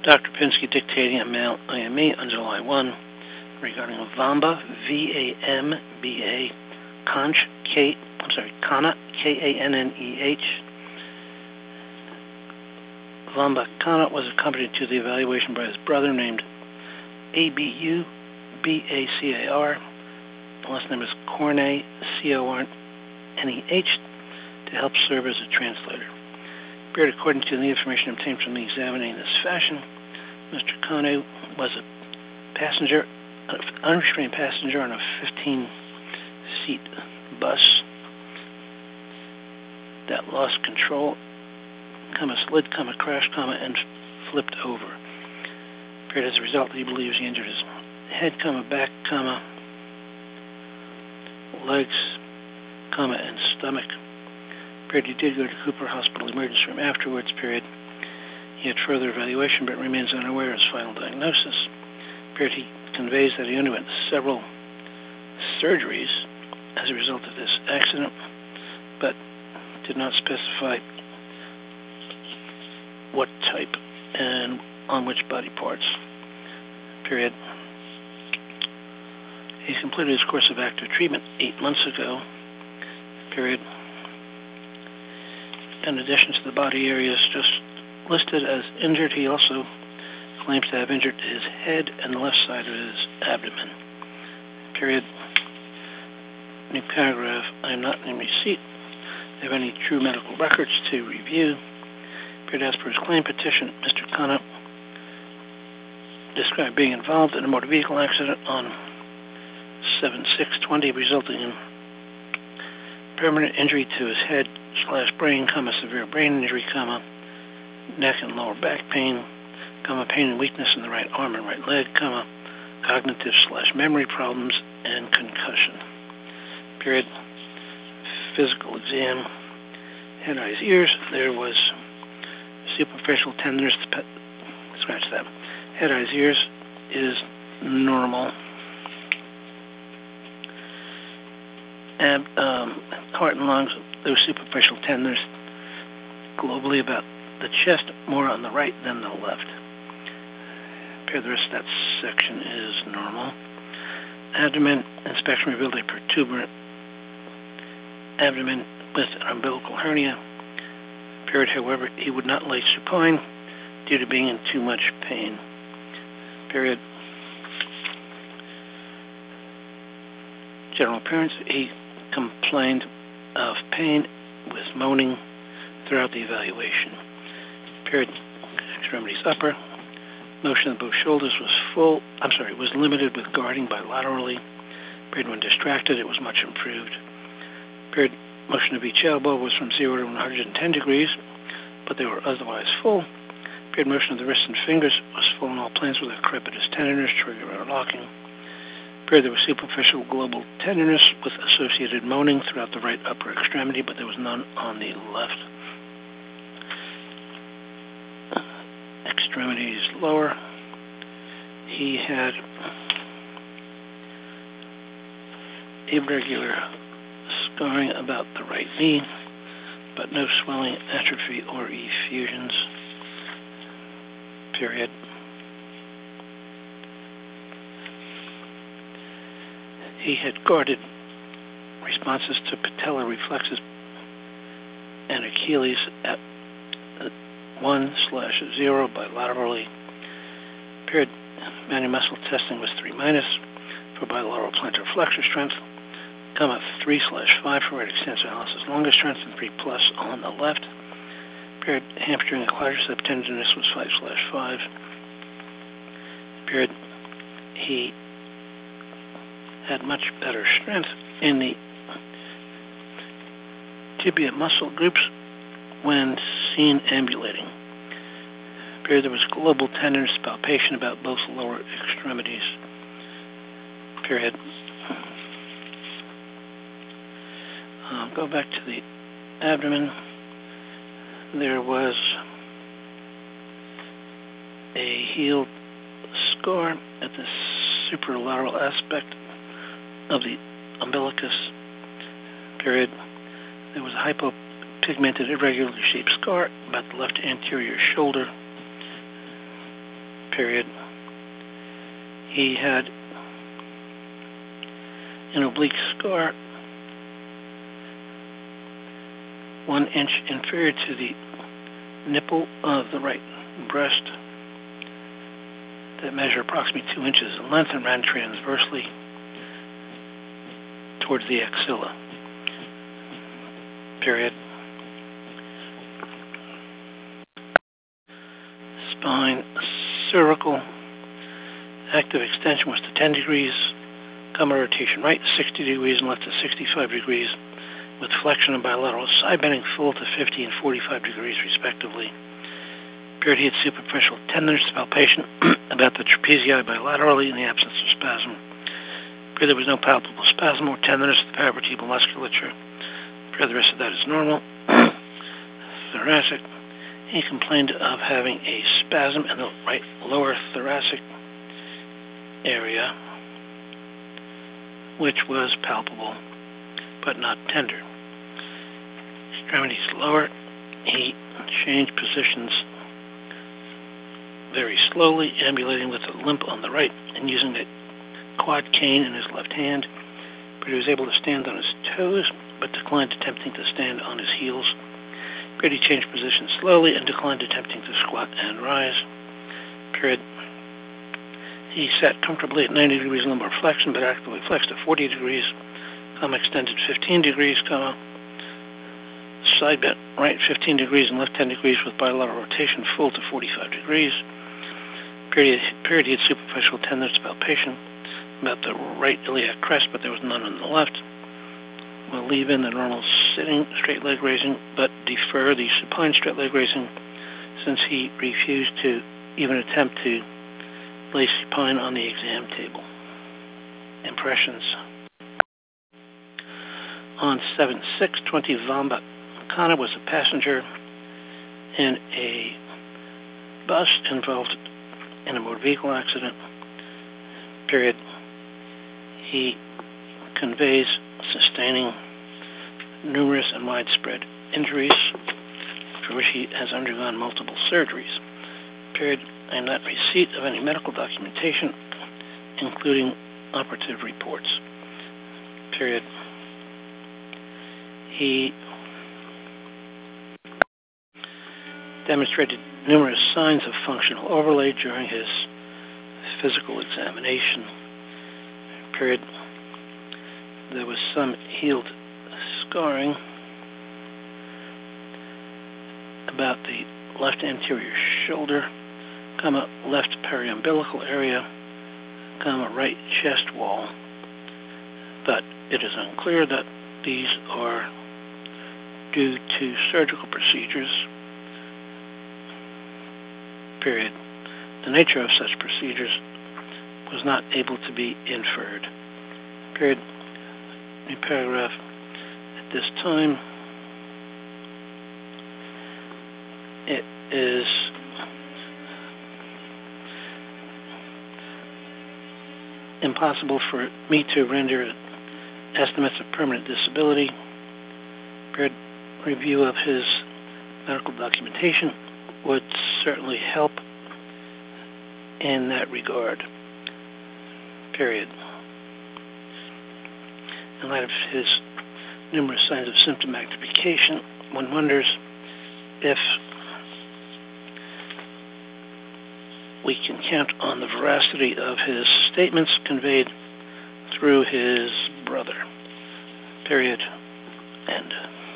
Dr. Pinsky dictating a mail IME on July 1 regarding Vamba, V-A-M-B-A, Kaneh, K-A-N-N-E-H. Vamba Kaneh was accompanied to the evaluation by his brother named A-B-U-B-A-C-A-R. The last name is Corneh, C-O-R-N-E-H, to help serve as a translator. Period. According to the information obtained from the examiner in this fashion, Mr. Kaneh was an unrestrained passenger on a 15-seat bus that lost control, slid, crashed, and flipped over. Period. As a result, he believes he injured his head, back, legs, and stomach. Period. He did go to Cooper Hospital emergency room afterwards. Period. He had further evaluation but remains unaware of his final diagnosis. Period. He conveys that he underwent several surgeries as a result of this accident, but did not specify what type and on which body parts. Period. He completed his course of active treatment 8 months ago. Period. In addition to the body areas just listed as injured, he also claims to have injured his head and the left side of his abdomen. Period. New paragraph. I am not in receipt of any true medical records to review. Period. As per his claim petition, Mr. Kaneh described being involved in a motor vehicle accident on 7/6/20, resulting in permanent injury to his head/brain, severe brain injury, neck and lower back pain, pain and weakness in the right arm and right leg, cognitive/memory problems, and concussion. Period. Physical exam. Head, eyes, ears. There was superficial tenderness. Scratch that. Head, eyes, ears is normal. Heart and lungs, there was superficial tenderness globally about the chest, more on the right than the left. The rest of that section is normal. Abdomen inspection revealed a protuberant abdomen with an umbilical hernia. Period. However, he would not lay supine due to being in too much pain. Period. General appearance, he complained of pain with moaning throughout the evaluation. Period. Extremities upper. Motion of both shoulders was limited with guarding bilaterally. Period. When distracted, it was much improved. Period. Motion of each elbow was from 0 to 110 degrees, but they were otherwise full. Period. Motion of the wrists and fingers was full on all planes without crepitus tenderness, trigger, or locking. Period. There was superficial global tenderness with associated moaning throughout the right upper extremity, but there was none on the left. Extremities lower. He had irregular scarring about the right knee, but no swelling, atrophy, or effusions. Period. He had guarded responses to patellar reflexes and Achilles at 1/0 bilaterally. Period. Manual muscle testing was 3- for bilateral plantar flexor strength, 3/5 for right extensor hallucis longus strength, and 3+ on the left. Period. Hamstring and quadricep tenderness was 5/5. Period. He had much better strength in the tibia muscle groups when seen ambulating. Period. There was global tenderness palpation about both lower extremities. Period. Go back to the abdomen. There was a healed scar at the superlateral aspect of the umbilicus. Period. There was a hypopigmented, irregularly shaped scar about the left anterior shoulder. period. He had an oblique scar 1 inch inferior to the nipple of the right breast that measured approximately 2 inches in length and ran transversely towards the axilla. Period. Spine cervical active extension was to 10 degrees, comma rotation right 60 degrees and left to 65 degrees, with flexion and bilateral side bending full to 50 and 45 degrees respectively. Period. He had superficial tenderness palpation about the trapezii bilaterally in the absence of spasm. Period. There was no palpable spasm or tenderness of the paravertebral musculature. Period. The rest of that is normal. Thoracic. He complained of having a spasm in the right lower thoracic area, which was palpable but not tender. Extremities lower. He changed positions very slowly, ambulating with a limp on the right and using the quad cane in his left hand. But he was able to stand on his toes, but declined attempting to stand on his heels. But he changed position slowly and declined attempting to squat and rise. Period. He sat comfortably at 90 degrees lumbar flexion, but actively flexed at 40 degrees, extended 15 degrees, side bent right 15 degrees and left 10 degrees with bilateral rotation full to 45 degrees. Period. He had superficial tenderness palpation about the right iliac crest, but there was none on the left. We'll leave in the normal sitting straight leg raising, but defer the supine straight leg raising since he refused to even attempt to lay supine on the exam table. Impressions. On 7/6/20, Vamba Kana was a passenger in a bus involved in a motor vehicle accident. Period. He conveys sustaining numerous and widespread injuries for which he has undergone multiple surgeries. Period. And not receipt of any medical documentation, including operative reports. Period. He demonstrated numerous signs of functional overlay during his physical examination. Period. There was some healed scarring about the left anterior shoulder, left periumbilical area, right chest wall, but it is unclear that these are due to surgical procedures. Period. The nature of such procedures was not able to be inferred. Period. New paragraph. At this time, it is impossible for me to render estimates of permanent disability. Period. Review of his medical documentation would certainly help in that regard. Period. In light of his numerous signs of symptom magnification, one wonders if we can count on the veracity of his statements conveyed through his brother. Period. End.